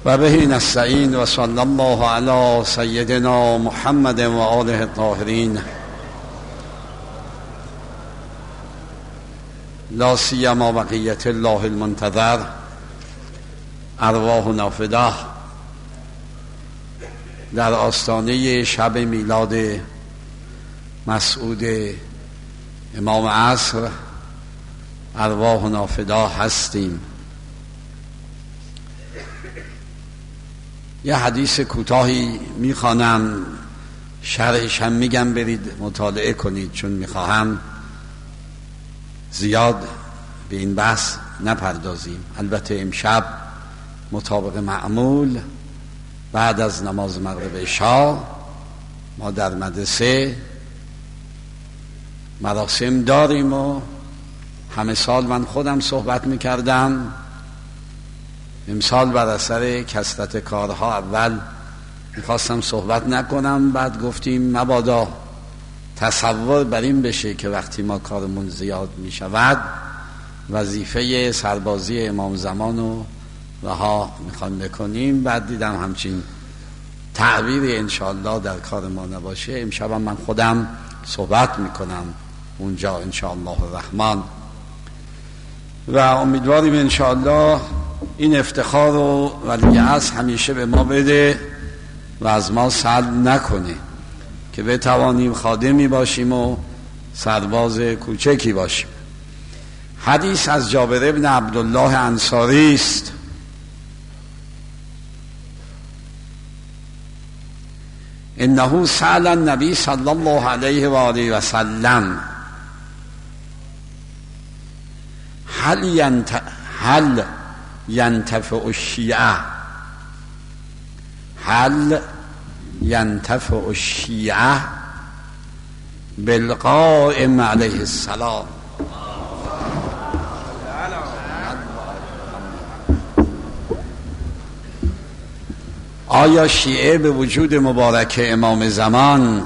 و به نستعین و صلی الله علی سیدنا محمد و آله الطاهرین لا سیما بقیت الله المنتظر ارواح نافده در آستانه شب میلاد مسعود امام عصر ارواح نافده هستیم. یه حدیث کوتاهی میخوانم، شرحش هم میگم برید مطالعه کنید، چون میخواهم زیاد به این بحث نپردازیم. البته امشب مطابق معمول بعد از نماز مغرب عشا ما در مدرسه مراسم داریم و همه سال من خودم صحبت میکردم. امسال بر اثر کثرت کارها اول میخواستم صحبت نکنم، بعد گفتیم مبادا تصور بر این بشه که وقتی ما کارمون زیاد میشود وظیفه سربازی امام زمان رو رها میخوام بکنیم. بعد دیدم همچین تعبیری انشاءالله در کار ما نباشه. امشبم من خودم صحبت میکنم اونجا انشاءالله الرحمن و امیدواریم انشاءالله این افتخار رو ولی عصر همیشه به ما بده و از ما سلب نکنه که بتوانیم خادمی باشیم و سرباز کوچکی باشیم. حدیث از جابر ابن عبدالله انصاری است. انه سأل النبی صلی الله علیه و آله و سلم هل ینتفع الشیعه بالقائم علیه السلام. آیا شیعه به وجود مبارک امام زمان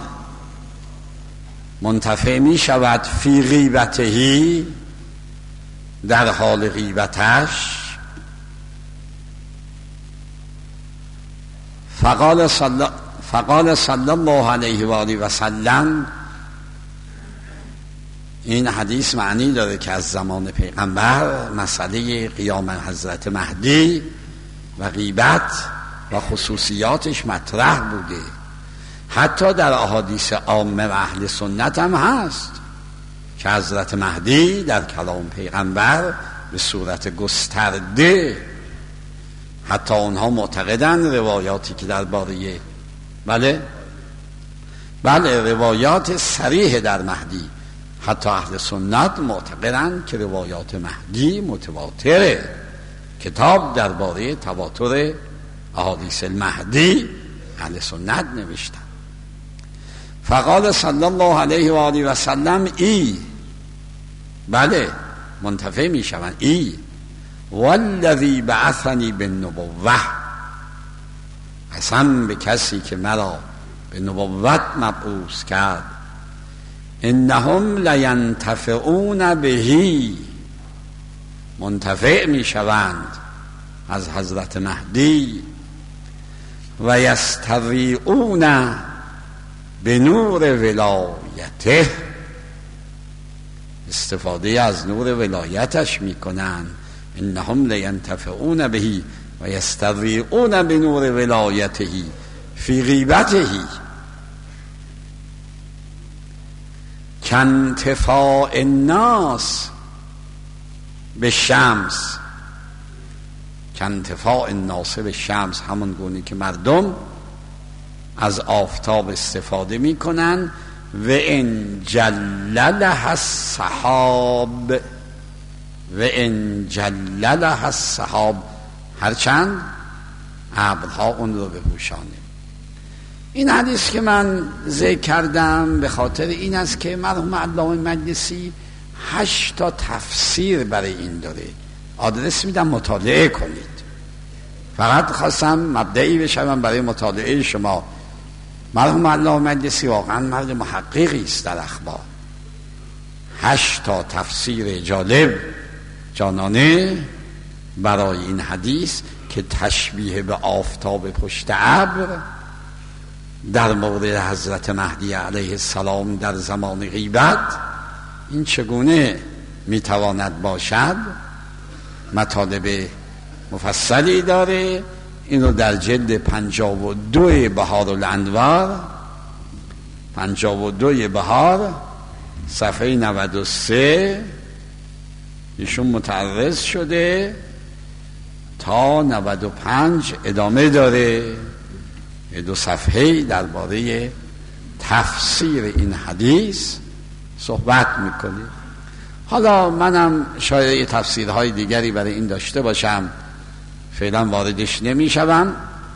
منتفع می شود فی غیبتهی، در حال غیبتش؟ فقال صلی الله علیه و آله و سلم. این حدیث معنی داره که از زمان پیغمبر مسئله قیام حضرت مهدی و غیبت و خصوصیاتش مطرح بوده. حتی در احادیث عامه و اهل سنت هم هست که حضرت مهدی در کلام پیغمبر به صورت گسترده، حتی اونها معتقدند روایاتی که درباره بله روایات صریح در مهدی، حتی اهل سنت معتقدند که روایات مهدی متواتره. کتاب درباره تواتر احادیث المهدی اهل سنت نوشتن. فقال صلی الله علیه و آله و سلم بله منتفع می شوند. والذی بعثنی بالنبوة، قسم به کسی که مرا به نبوت مبعوث کرد، انهم لینتفعون بهی، منتفع می شوند از حضرت مهدی، و یستضیئون به نور ولایته، استفاده از نور ولایتش میکنند. انهم لینتفعون بهی و یستضیئون به نور ولایته فی غیبته کانتفاع الناس به شمس. کانتفاع الناس به شمس، همون گونه که مردم از آفتاب استفاده میکنن. و ان جللها السحاب، هرچند ابرها اون رو بپوشانه. این حدیث که من ذکر کردم به خاطر این است که مرحوم علامه مجلسی 8 تا تفسیر برای این داره. آدرس میدم مطالعه کنید. فقط خواستم مبدئی بشم برای مطالعه شما. مرحوم علامه مجلسی واقعا مرد محققی است در اخبار. 8 تا تفسیر جالب جانانه برای این حدیث که تشبیه به آفتاب پشت ابر در مورد حضرت مهدی علیه السلام در زمان غیبت این چگونه میتواند باشد، مطالب مفصلی داره. اینو در جلد 52 بهار الانوار، 52 بهار صفحه 93 ایشون متعرض شده تا 95 ادامه داره. 2 صفحه درباره تفسیر این حدیث صحبت میکنه. حالا منم شاید تفسیرهای دیگری برای این داشته باشم، فعلا واردش نمیشم.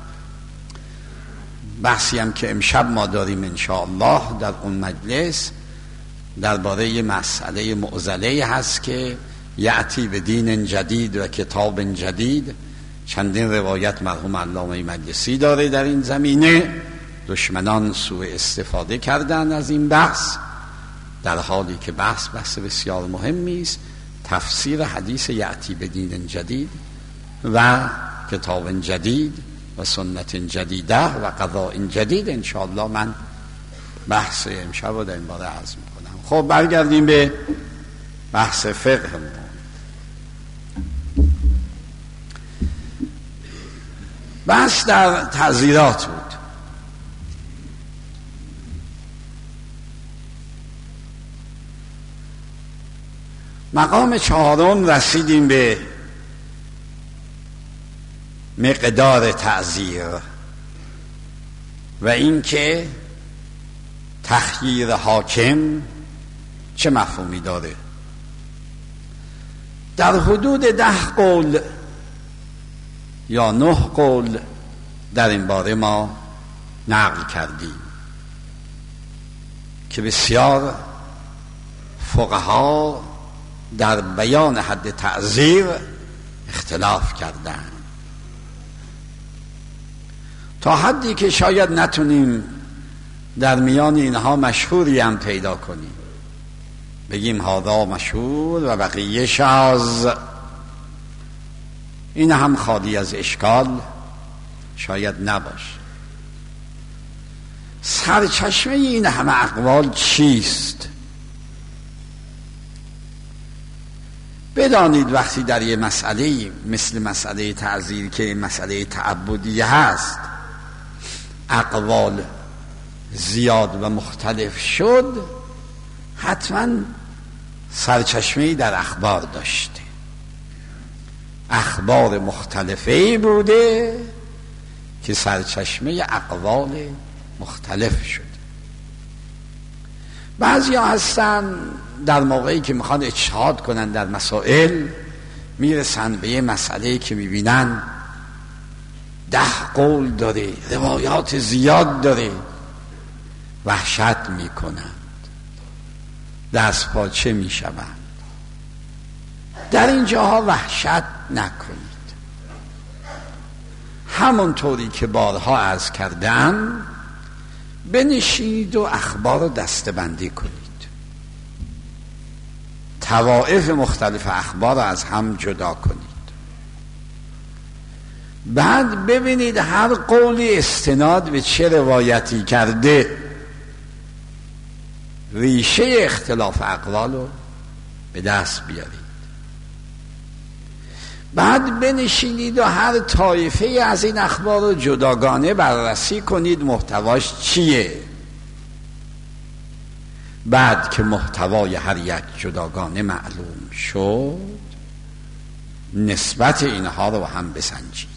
بحثی هم که امشب ما داریم انشاءالله در اون مجلس درباره مسئله معضله هست که یأتی به دین جدید و کتاب جدید. چندین روایت مرحوم علامه مجلسی داره در این زمینه. دشمنان سوء استفاده کردن از این بحث، در حالی که بحث بسیار مهمی است. تفسیر حدیث یأتی به دین جدید و کتاب جدید و سنت جدیده و قضاء جدید، انشاءالله من بحث امشب رو در این باره عرض میکنم. خب برگردیم به بحث فقه. بحث در تعزیرات بود. مقام 4 رسیدیم به مقدار تعزیر و اینکه تخییر حاکم چه مفهومی داره. در حدود 10 قول یا 9 قول در این باره ما نقل کردیم که بسیار فقها در بیان حد تعزیر اختلاف کردند، تا حدی که شاید نتونیم در میان اینها مشهوری هم پیدا کنیم، بگیم هذا مشهور و بقیه شاذ. این هم خالی از اشکال شاید نباشه. سرچشمه این همه اقوال چیست؟ بدانید وقتی در یه مسئله مثل مسئله تعزیر که مسئله تعبدی هست اقوال زیاد و مختلف شد، حتما سرچشمه‌ای در اخبار داشته، اخبار مختلفی بوده که سرچشمه اقوال مختلف شده. بعضی ها هستن در موقعی که میخوان اجتهاد کنن در مسائل میرسن به یه مسئله که میبینن 10 قول داره، روایات زیاد داره، وحشت میکنند، دست پاچه میشوند. در این جاها وحشت نکنید. همونطوری که بارها عرض کردم بنشینید و اخبار رو دسته‌بندی کنید، طوائف مختلف اخبار رو از هم جدا کنید، بعد ببینید هر قولی استناد به چه روایتی کرده، ریشه اختلاف اقوال رو به دست بیارید. بعد بنشینید و هر طایفه از این اخبار رو جداگانه بررسی کنید محتواش چیه. بعد که محتوای هر یک جداگانه معلوم شد، نسبت اینها رو هم بسنجید.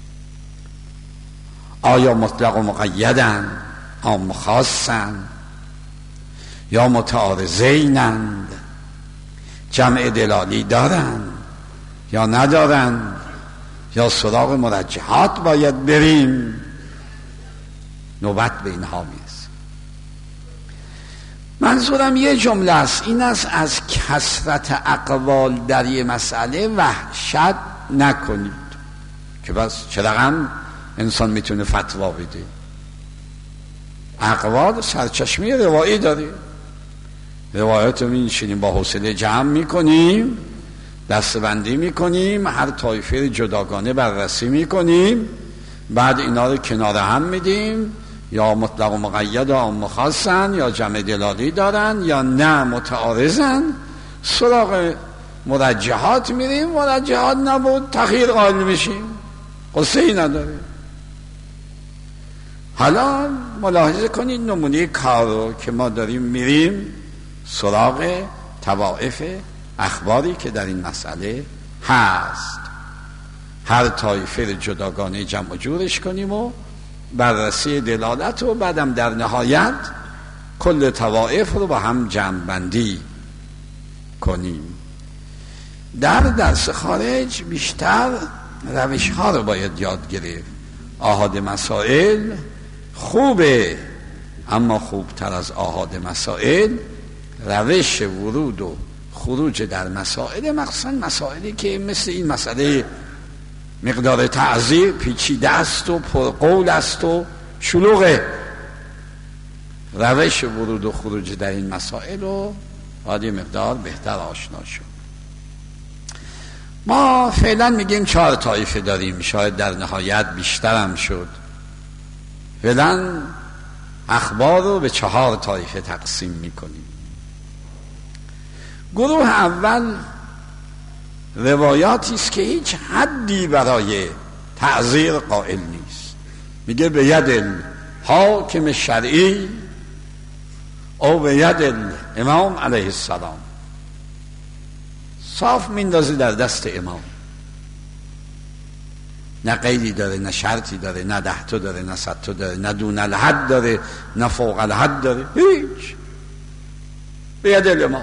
آیا مطلق و مقیدن، عام و خاصن، یا متعارضینند، جمع دلالی دارن یا ندارن، یا سراغ مرجحات باید بریم. نوبت به اینها میرسه. منظورم یه جمله است، این است از کثرت اقوال در یه مسئله وحشت نکنید که بس چه رقم انسان میتونه فتوا بده. اقوال سرچشمه روایی داره، روایت رو میشینیم با حوصله جمع میکنیم، دستبندی میکنیم، هر طایفه جداگانه بررسی میکنیم، بعد اینا رو کنار هم میدیم، یا مطلق و مقید و مخصصن، یا جمع دلالی دارن یا نه متعارضن. سراغ مرجحات میریم، مرجحات نبود تخییر قائل میشیم، قصه ای نداره. حالا ملاحظه کنید نمونه کار رو که ما داریم میریم سراغ طوائف اخباری که در این مسئله هست، هر طایفه رو جداگانه جمع و جورش کنیم و بررسی دلالت و بعدم در نهایت کل طوائف رو با هم جمع بندی کنیم. در درس خارج بیشتر روش ها رو باید یاد گرفت. آحاد مسائل خوبه، اما خوبتر از آحاد مسائل روش ورود و خروج در مسائل، مخصوصا مسائلی که مثل این مسئله مقدار تعذیر پیچیده است و پرقول است و شلوغه. روش ورود و خروج در این مسائل رو باید یه مقدار بهتر آشنا شد. ما فعلا میگیم 4 طایفه داریم، شاید در نهایت بیشتر هم شد. فعلا اخبار رو به 4 طایفه تقسیم میکنیم. گروه اول روایاتی است که هیچ حدی برای تعزیر قائل نیست، میگه به ید حاکم شرعی او به ید امام علیه السلام، صاف میندازه در دست امام، نه قیدی داره، نه شرطی داره، نه 10 تا داره، نه 100 تا داره، نه دون الحد داره، نه فوق الحد داره، هیچ، به ید امام.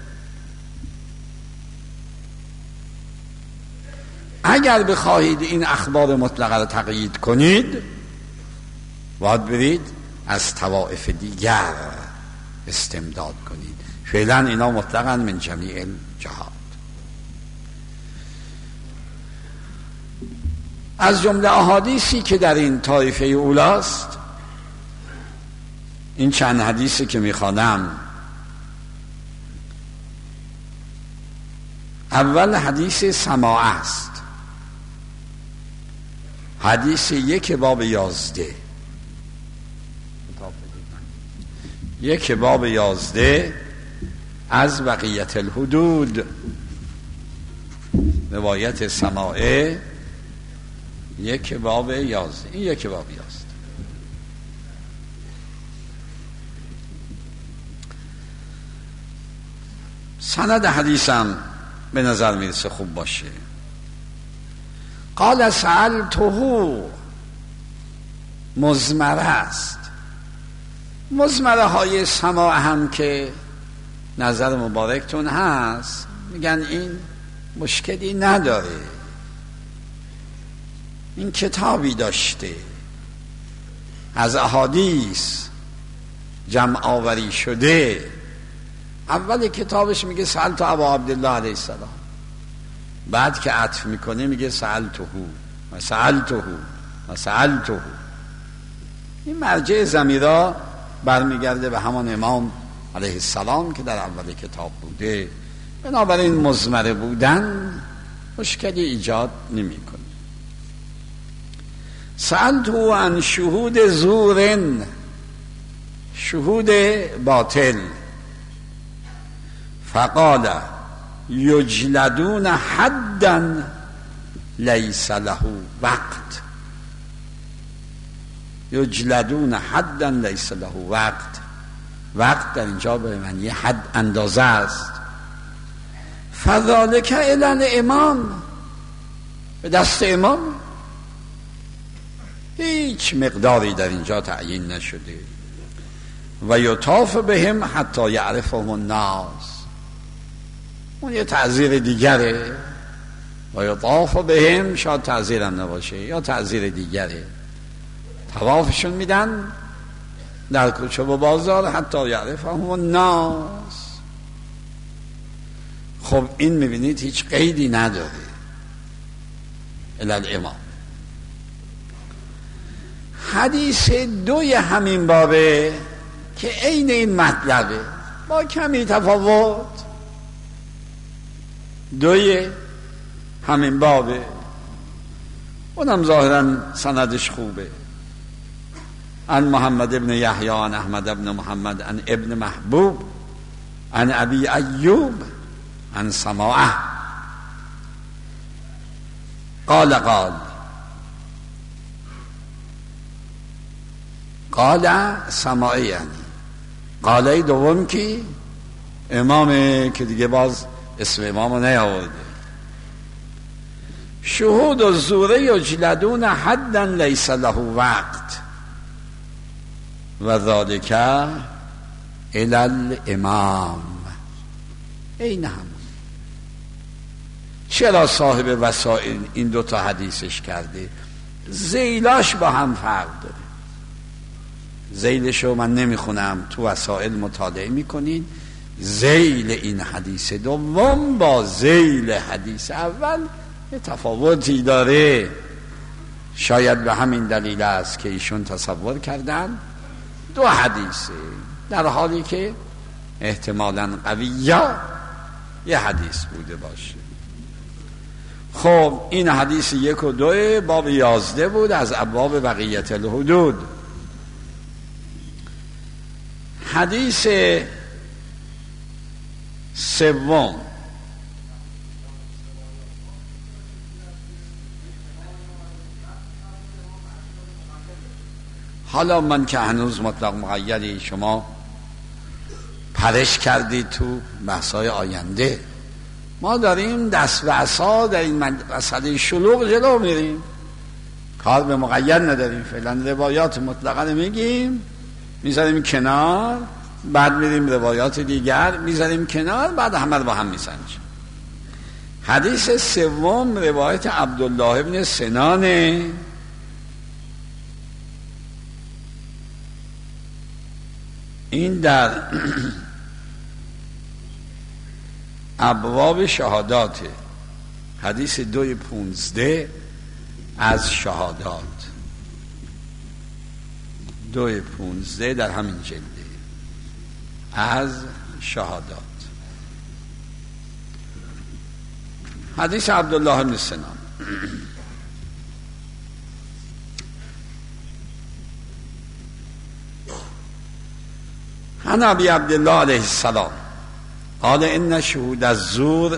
اگر بخواهید این اخبار مطلقه را تقیید کنید باید برید از طوائف دیگر استمداد کنید. فعلا اینا مطلقاً من جمیع جهات. از جمله احادیثی که در این طایفه اولاست، این چند حدیثی که میخوانم، اول حدیث سماع است، حدیث 1 باب 11، 1 باب 11 از بقیت الحدود، روایت سماعه 1 باب 11. این 1 باب 11 سند حدیثم به نظر میرسه خوب باشه. قال سألته، مزمره است. مزمره های سماع هم که نظر مبارکتون هست، میگن این مشکلی نداره، این کتابی داشته از احادیث جمع آوری شده. اول کتابش میگه سألت ابا عبدالله علیه السلام، بعد که عطف میکنه میگه سألته و سألته و سألته. این مرجع ضمیرها برمیگرده به همان امام علیه السلام که در اول کتاب بوده. بنابراین مزمره بودن مشکلی ایجاد نمیکنه. سألته عن شهود زور، شهود باطل، فقال یجلدون حدا لیس له وقت. یجلدون حدا لیس له وقت، وقت در اینجا به معنی حد، اندازه است. فذلک الی الامام، به دست امام، هیچ مقداری در اینجا تعیین نشده. و یطاف بهم حتی یعرفهم الناس، اون یه تعزیر دیگره. و یطاف بهم شاید تعزیرم نباشه، یا تعزیر دیگره. طوافشون میدن در کوچه و بازار حتی یعرفهم الناس. خب این میبینید هیچ قیدی نداره. الی الامام. حدیث 2 همین بابه که عین این مطلبه با کمی تفاوت، دوی همین بابه، اونم ظاهرا سندش خوبه. عن محمد ابن یحیی عن احمد ابن محمد عن ابن محبوب عن ابی ایوب عن سماعه قال سماعه، یعنی قاله دوم که امامه که دیگه باز اسم امامو نیاورده. شهود الزور یجلدون حدا لیس له وقت و ذالک الی الامام. این هم چرا صاحب وسائل این دوتا حدیثش کرده؟ ذیلاش با هم فرق داره. ذیلشو من نمیخونم، تو وسائل مطالعه میکنین. ذیل این حدیث دوم با ذیل حدیث اول یه تفاوتی داره. شاید به همین دلیل است که ایشون تصور کردن دو حدیثه، در حالی که احتمالاً قویه یه حدیث بوده باشه. خب این حدیث 1 و 2 باب 11 بود از ابواب بقیت الحدود. حدیث سوم حالا من که هنوز مطلق مقیدی شما پرش کردید تو بحثای آینده، ما داریم دست به عصا در این مسئله شلوغ جلو میریم، کار به مقید نداریم. فعلا روایات مطلقه میگیم میذاریم کنار، بعد میریم روایات دیگر میذاریم کنار، بعد همه رو با هم میسنجیم. حدیث سوم روایت عبدالله ابن سنانه. این در ابواب شهاداته، حدیث 2:15 از شهادات، 2:15 در همین جلده از شهادات. حدیث عبدالله بن سنان. عن ابی عبدالله علیه السلام قال ان شهود الزور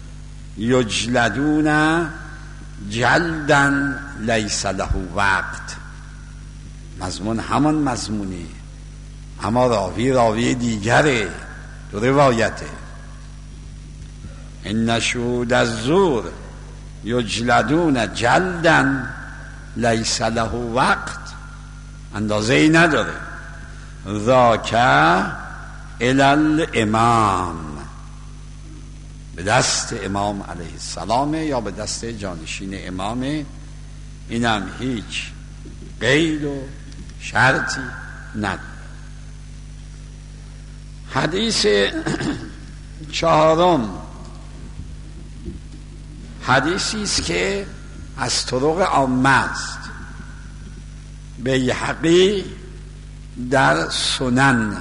یجلدون جلدا لیس له وقت. مضمون همان مضمونی، اما راوی دیگره، دو روایته. ان شهود الزور یجلدون جلدا لیس له وقت، اندازه ای نداره. ذاک الی الامام، به دست امام علیه السلام یا به دست جانشین امام. اینم هیچ قید و شرطی نداره. حدیث چهارم حدیثی است که از طرق عامه است. بیهقی در سنن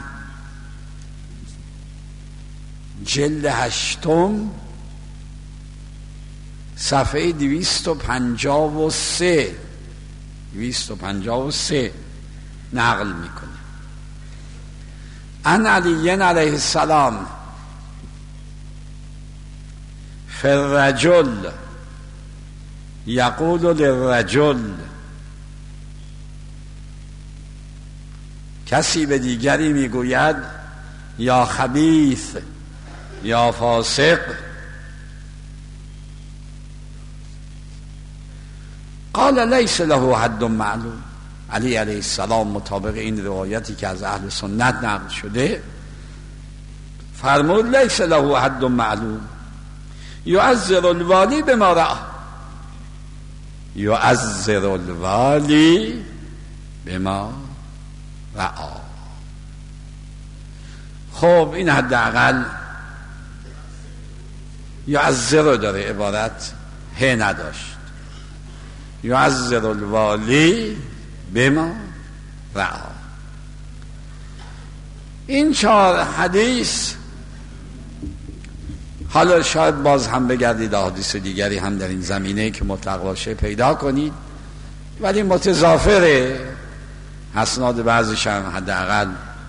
جلد 8 صفحه 253 نقل میکنه. عن علی علیه السلام فالرجل یقول للرجل، کسی به دیگری میگوید یا خبیث یا فاسق. قال لیس له حد معلوم. علی علیه السلام مطابق این روایتی که از اهل سنت نقل شده فرمود لیس له حد معلوم یعذر الوالی بما رأى، یعذر الوالی بما رأى. خب این حداقل یعذر داره، عبارت ه نداشت. یعذر الوالی بما رأى. این 4 حدیث حالا شاید باز هم بگردید احادیث دیگری هم در این زمینه که مطلق باشه پیدا کنید، ولی متضافره. اسناد بعضیش هم حداقل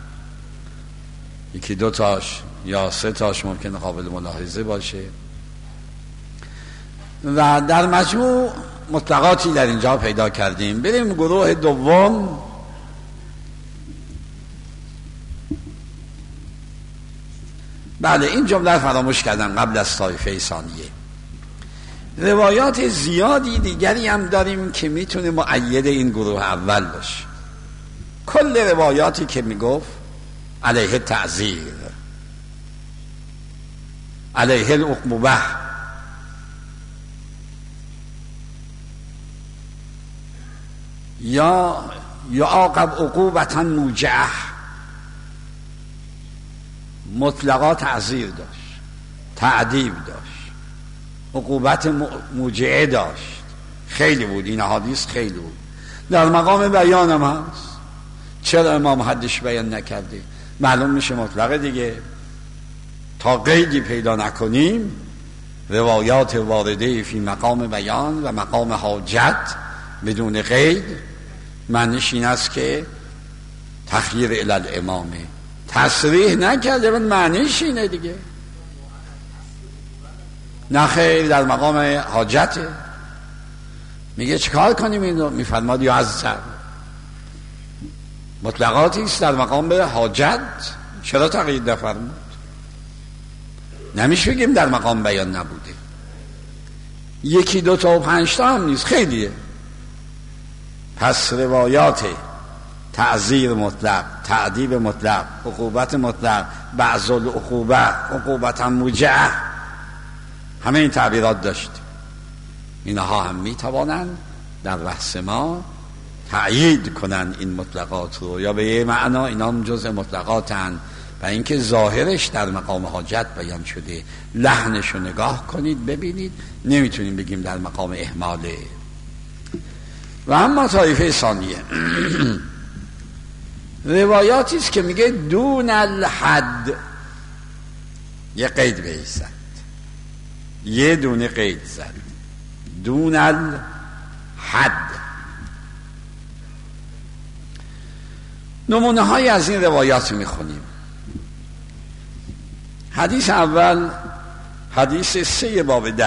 یکی دو تاش یا سه تاش ممکنه قابل ملاحظه باشه و در مجموع مطلقاتی در اینجا پیدا کردیم. بریم گروه دوم. بله، این جمله فراموش کردم قبل از طایفه ثانیه. روایات زیادی دیگری هم داریم که میتونه مؤید این گروه اول باشه. کل روایاتی که میگفت علیه تعزیر، علیه العقوبه، یا یعاقب عقوبتا موجعه، مطلقا تعزیر داشت، تعذیب داشت، عقوبت موجعه داشت. خیلی بود، این احادیث خیلی بود. در مقام بیان هم هست. چرا امام حدش بیان نکرده؟ معلوم میشه مطلقه دیگه. تا قیدی پیدا نکنیم روایات وارده فی مقام بیان و مقام حاجت بدون قید معنیش این است که تخییر الی الامامه. تصریح نکرده من معنیش اینه دیگه. نه خیر، در مقام حاجته. میگه چیکار کنیم اینو؟ میفرماد یا از مطلقاتی است در مقام حاجت. چرا تقیید نفرمود؟ نمیشه بگیم در مقام بیان نبوده. یکی دو تا و پنج تا هم نیست، خیلیه. پس روایات تعزیر مطلق، تعذیب مطلق، عقوبت مطلق، بعض العقوبه، عقوبت موجعه، همه این تعبیرات داشت. اینها هم میتوانند در بحث ما تأیید کنن این مطلقات رو، یا به یه معنا اینا هم جزء مطلقاتن و اینکه ظاهرش در مقام حاجت بیان شده. لحنش رو نگاه کنید ببینید، نمیتونیم بگیم در مقام اهماله. و اما طایفه ثانیه روایاتی است که میگه دون الحد، یه قید بیستد، یه دونه قید زد، دون الحد. نمونه های از این روایات میخونیم. حدیث اول حدیث 3 باب 10،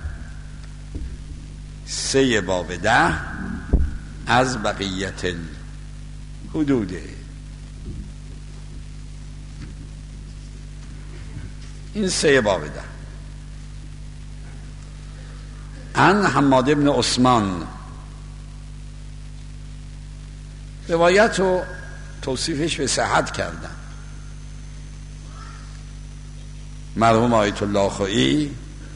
3 باب 10 از بقیت الحدوده. این 3 باب 10 عن حماد بن عثمان. روایت رو توصیفش به صحت کردن. مرحوم آیت الله خویی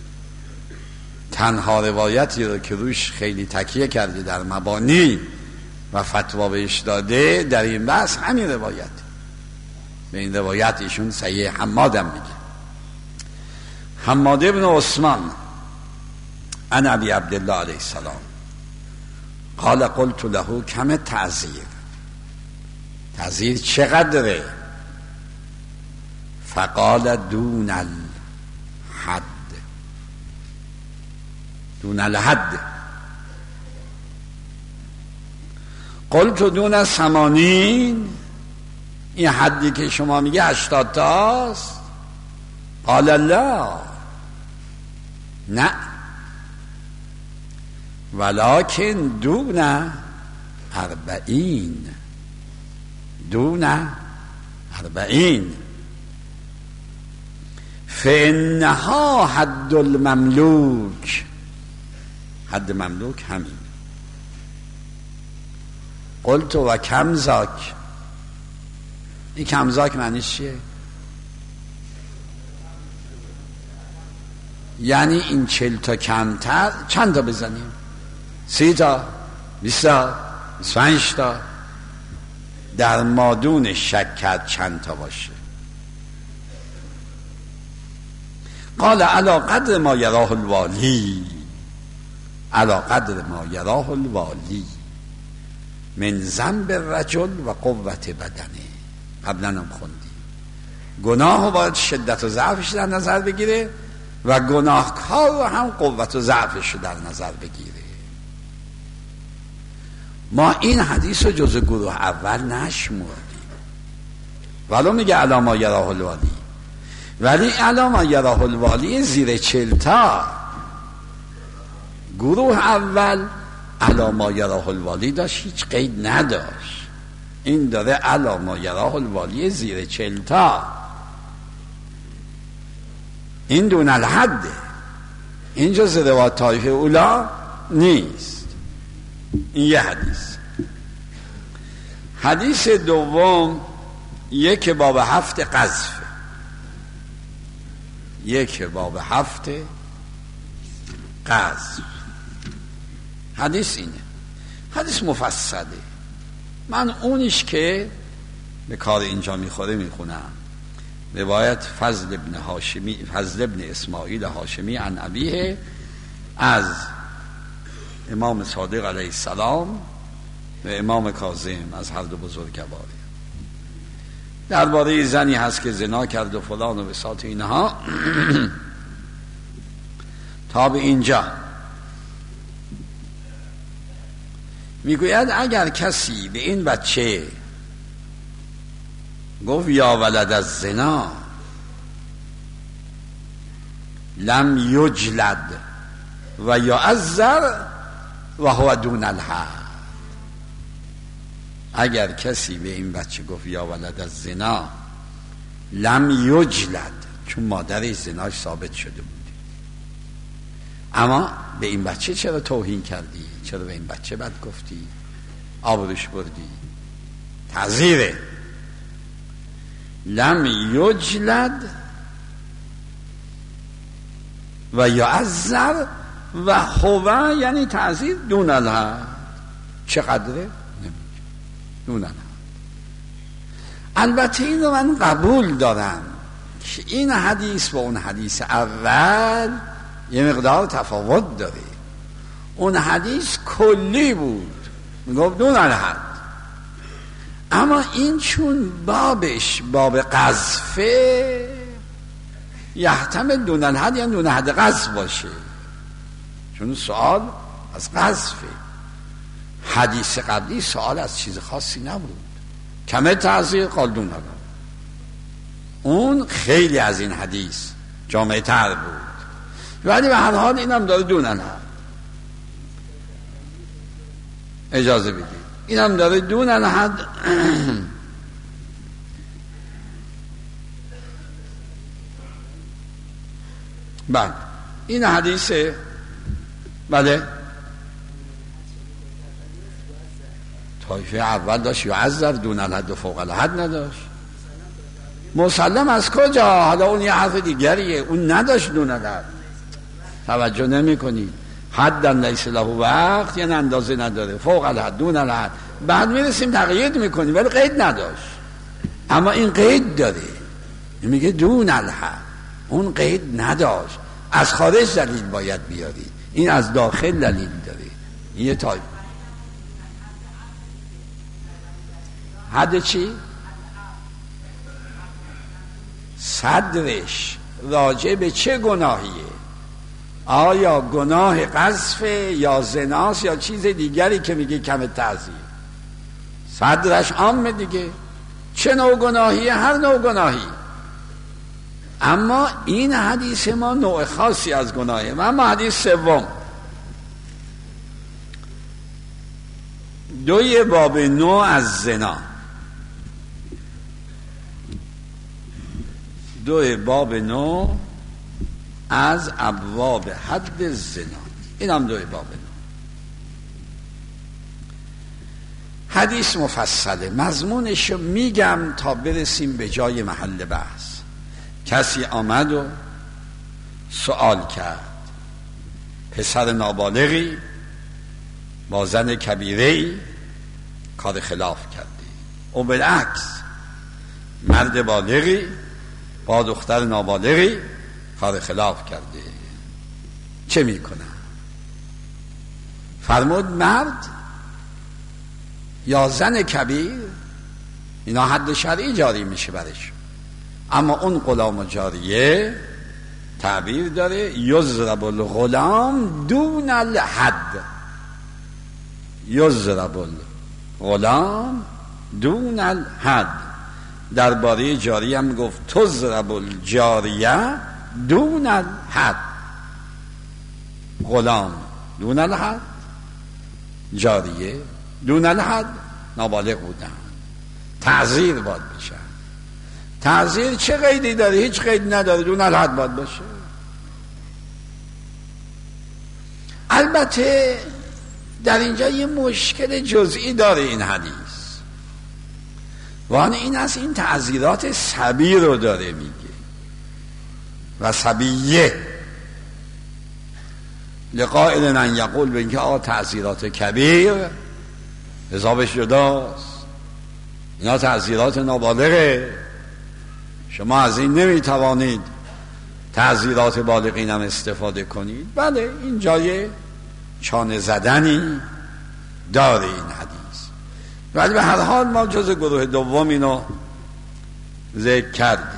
تنها روایتی رو که روش خیلی تکیه کرده در مبانی و فتوا بهش داده در این بحث همین روایت. به این روایت ایشون صحیح حماد هم میگه. حماد بن عثمان عن ابی عبدالله علیه السلام قال قلت له کم تعزیر، تعزیر چقدره؟ فقال دون الحد، دون الحد. قلت دون 80، این حدی که شما میگه 80 تاست؟ قال لا، نه، ولکن دون 40، دون 40، فإنها حد المملوک، حد مملوک همین. قلت و کم زاک، این کم زاک معنیش چیه؟ یعنی این 40 تا کمتر چند تا بزنیم؟ 30 تا، 20 تا، 25 تا. در مادون شک کرد چند تا باشه. قال علی قدر ما یراه الوالی، علی قدر ما یراه الوالی من ذنب الرجل و قوت بدنه. قبلا هم خوندیم گناه باید شدت و ضعفش در نظر بگیره و گناهکار رو هم قوت و ضعفش رو در نظر بگیره. ما این حدیث رو جز گروه اول نشمردیم، ولو میگه علی ما یراه الوالی، ولی علی ما یراه الوالی زیر 40 تا. گروه اول علی ما یراه الوالی داشت، هیچ قید نداشت. این داره علی ما یراه الوالی زیر 40 تا. این دون الحده، این جز روایت طایفه اولا نیست. این یه حدیث. حدیث دوم یک باب 7 قذف، یک باب 7 قذف. حدیث اینه، حدیث مفصله. من اونیش که به کار اینجا میخوره میخونم. روایت فضل ابن اسماعیل هاشمی عن ابیه از امام صادق علیه السلام و امام کاظم از هر دو بزرگوار. درباره زنی هست که زنا کرد و فلان و بساط اینها تا به اینجا میگوید اگر کسی به این بچه گفت یا ولد از زنا لم یجلد و یعذر و هو دون الحد، اگر کسی به این بچه گفت یا ولد از زنا لم یجلد، چون مادرش زناش ثابت شده بود، اما به این بچه چرا توهین کردی؟ چرا به این بچه بد گفتی؟ آبروش بردی؟ تعذیره. لم یجلد و یعذر و هو یعنی تعذیر دون الحد. چقدره؟ دون الحد. البته این رو من قبول دارم که این حدیث با اون حدیث اول یه مقدار تفاوت داره. اون حدیث کلی بود، میگفت دون الحد، اما این چون بابش باب قذفه یحتمل دون الحد یعنی دون حد قذف باشه، چون سوال از قذفه. حدیث قبلی سوال از چیز خاصی نبود، کمه تعذیر قال دون الحد. اون خیلی از این حدیث جامعه تر بود، ولی به هر حال اینم داره دون الحد. اجازه بدید، اینم داره دون الحد. بله این حدیث، بله طایفه اول داشت یعذر دون الحد و فوق الحد نداشت. مسلم از کجا؟ حالا اون یه حرف دیگریه، اون نداشت دون الحد. توجه نمی کنی؟ حد لیس له وقت یعنی اندازه نداره، فوق الحد دون الحد. بعد میرسیم تقیید میکنیم ولی قید نداشت، اما این قید داره، میگه دون الحد. اون قید نداشت، از خارج دلیل باید بیاری، این از داخل دلیل داره. این یه تایپ. حد چی؟ صدرش راجع به چه گناهیه؟ آیا گناه قذف یا زناست یا چیز دیگری که میگه کم تعذیر؟ صدرش عامه دیگه، چه نوع گناهیه؟ هر نوع گناهی. اما این حدیث ما نوع خاصی از گناهه. اما حدیث سوم، دوی باب 9 از زنا، دوی باب 9 از ابواب حد زنا، این هم دوی باب 9. حدیث مفصله، مضمونش رو میگم تا برسیم به جای محل بحث. کسی آمد و سوال کرد، پسر نابالغی با زن کبیره‌ای کار خلاف کرده، و بالعکس مرد بالغی با دختر نابالغی کار خلاف کرده، چه میکنه؟ فرمود مرد یا زن کبیر اینا حد شرعی جاری میشه برش، اما اون غلام و جاریه تعبیر داره یضرب الغلام دون الحد، یضرب الغلام دون الحد. درباره جاری هم گفت تضرب الجاریه دون الحد، غلام دون الحد، جاریه دون الحد، نابالغ بودن، تعزیر باید بشه. تعزیر چه قیدی داره؟ هیچ قید نداره، دون الحد باید باشه. البته در اینجا یه مشکل جزئی داره این حدیث، وان این است این تعزیرات صبی رو داره میگه و صبیه لقائل ان یقول، به اینکه آقا تعزیرات کبیر حسابش جداست، اینا تعزیرات نابالغه، شما از این نمیتوانید تعزیرات بالغین هم استفاده کنید. بله این جای چانه زدنی داره این حدیث، ولی به هر حال ما جز گروه دوم اینو ذکر کردیم.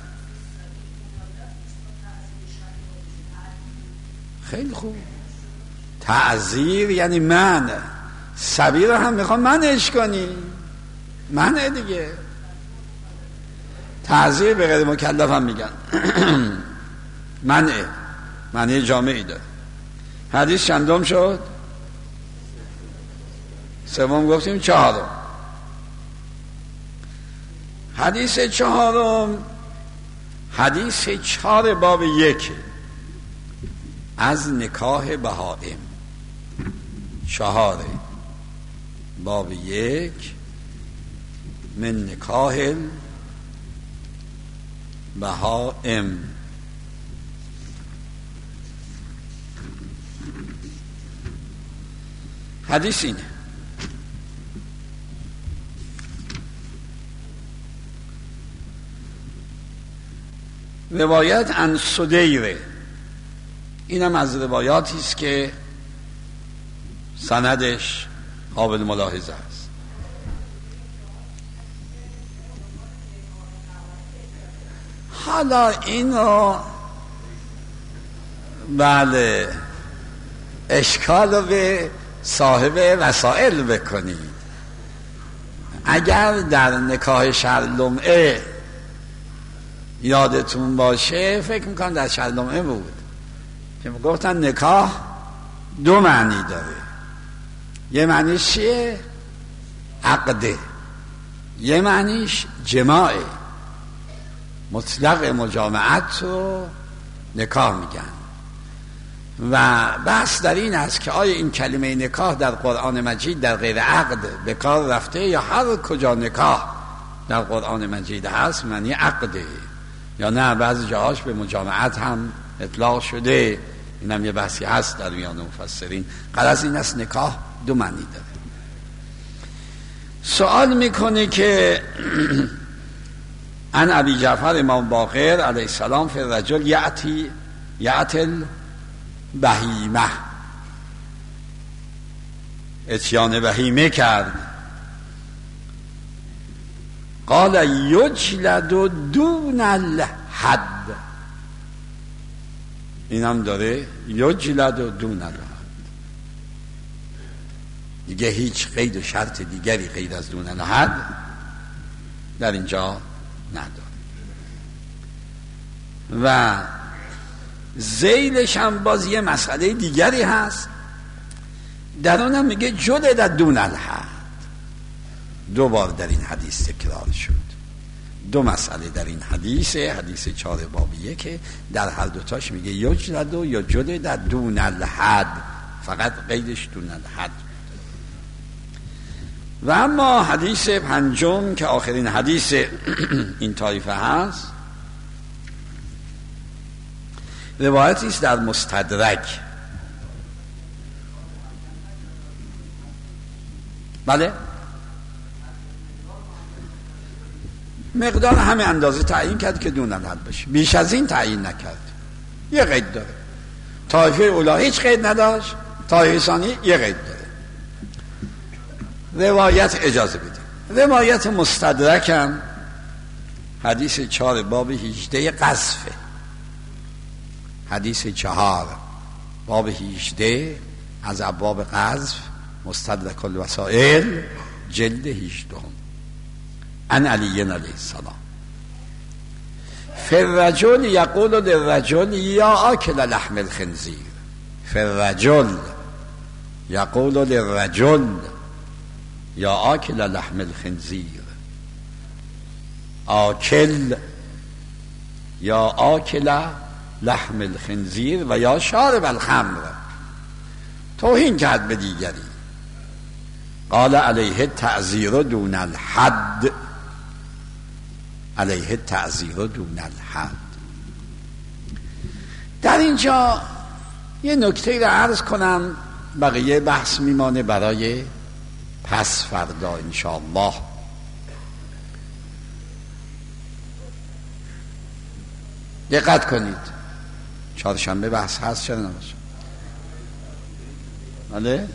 خیلی خوب، تعزیر یعنی منع، صبی رو هم میخوام منعش کنی، منع دیگه. تعزیر به غیر مکلف هم میگن منع، معنی جامعی داره. حدیث چندم شد؟ سوم گفتیم، چهارم. حدیث چهارم حدیث 4 باب 1 از نکاح بهائم. 4 باب 1 من نکاح بهائم. حدیث اینه: روایت عن سدیره، اینم از روایاتی است که سندش قابل ملاحظه است. حالا اینو بله اشکال رو به صاحب وسائل بکنید. اگر در نکاح شرلمعه یادتون باشه، فکر میکنم در شرلمعه بود که گفتن نکاح 2 معنی داره. یه معنیش چیه؟ عقده، یه معنیش جماعه. مطلق مجامعت رو نکاح میگن و بحث در این است که آیا این کلمه نکاح در قرآن مجید در غیر عقد به کار رفته یا هر کجا نکاح در قرآن مجید هست معنی عقده، یا نه بعضی جاهاش به مجامعت هم اطلاق شده. اینم یه بحثی هست در میان مفسرین. غرض این است نکاح 2 معنی داره. سوال میکنه که عن ابی جعفر امام باقر علیه السلام فی الرجل یعتل بهیمه، اتیان بهیمه کرد. قال یجلد دون الحد، اینم داره یجلد دون الحد، دیگه هیچ قید و شرط دیگری غیر از دون الحد در اینجا نداره. و ذیلش هم باز یه مسئله دیگری هست، در اونم میگه جلد دون الحد. 2 بار در این حدیث تکرار شد. 2 مسئله در این حدیث 4 باب 1 در هر دوتاش میگه یجلد و یا جلد دون الحد، فقط قیدش دون الحد. و اما حدیث 5 که آخرین حدیث این طایفه هست، روایتی است در مستدرک. بله مقدار همه اندازه تعیین کرد که دون الحد باشه، بیش از این تعیین نکرد. یه قید داره. طایفه اولا هیچ قید نداشت، طایفه ثانی یه قید داره. روایت اجازه بده. روایت مستدرک هم حدیث 4 باب 18 قذفه. حدیث 4 باب 18 از ابواب قذف مستدرک الوسائل جلد 18 عن علی علیه السلام فالرجل یقول للرجل یا آکل لحم الخنزیر فالرجل یقول للرجل یا آکل لحم الخنزیر آکل یا آکل لحم الخنزیر و یا شارب الخمر توهین کرد به دیگری قال علیه تعزیر دون الحد علیه تعزیر دون الحد. در اینجا یه نکته رو عرض کنم، بقیه بحث میمانه برای پس فردا انشاءالله. دقت کنید، چهارشنبه بحث هست چرا نباشه؟ بله؟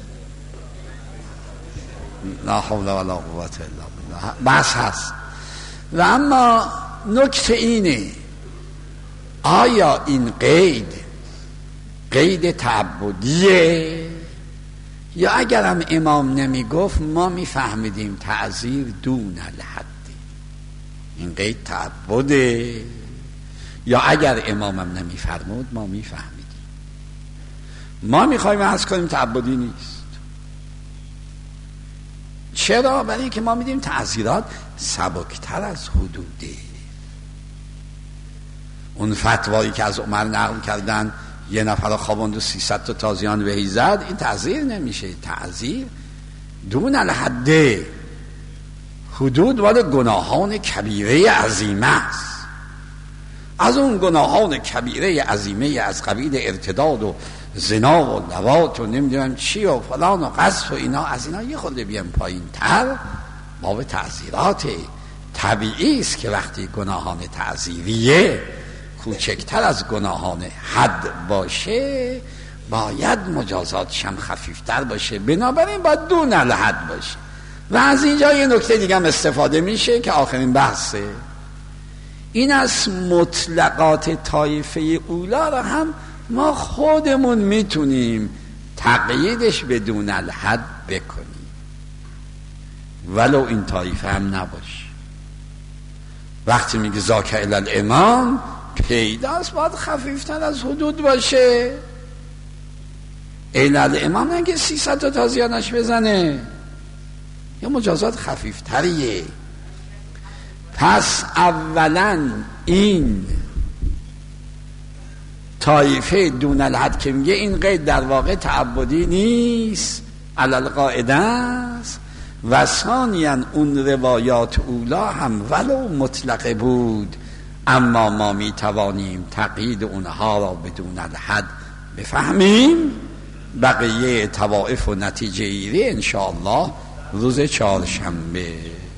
لا حول ولا قوة الا بالله. بحث هست و اما نکته اینه آیا این قید تعبدیه یا اگرم امام نمی گفت ما می فهمیدیم تعزیر دون الحد، این قید تعبده یا اگر امامم نمی فرمود ما می فهمیدیم. ما می خواهیم عرض کنیم تعبدی نیست. چرا؟ برای اینکه ما میدیم تعزیرات سبکتر از حدوده. اون فتوایی که از عمر نقل کردن یه نفر خواباند و 300 تا تازیان وحی زد، این تعزیر نمیشه. تعزیر دون الحده، حدود مال گناهان کبیره عظیمه است. از اون گناهان کبیره عظیمه از قبیل ارتداد و زنا و لواط و نمیدونم چی و فلان و قذف و اینا، از اینا یه خورده بیان پایین تر باب تعزیرات. طبیعی است که وقتی گناهان تعزیریه کوچکتر از گناهان حد باشه باید مجازاتش هم خفیفتر باشه، بنابراین باید دون الحد باشه. و از اینجا یه نکته دیگه هم استفاده میشه که آخرین بحثه، این از مطلقات طایفه اولا رو هم ما خودمون میتونیم تقییدش بدون الحد بکنیم ولو این طایفه هم نباشه. وقتی میگه ذاک الی الامام پیداست باید خفیفتر از حدود باشه. الی الامام نگه 300 تا تازیانش بزنه، یا مجازات خفیفتریه. پس اولا این طایفه دون الحد که میگه این قید در واقع تعبدی نیست، علل قاعده است. و ثانیاً اون روایات اولا هم ولو مطلقه بود اما ما میتوانیم تقیید اونها را بدون الحد بفهمیم. بقیه طوائف و نتیجه گیری انشاءالله روز چهارشنبه.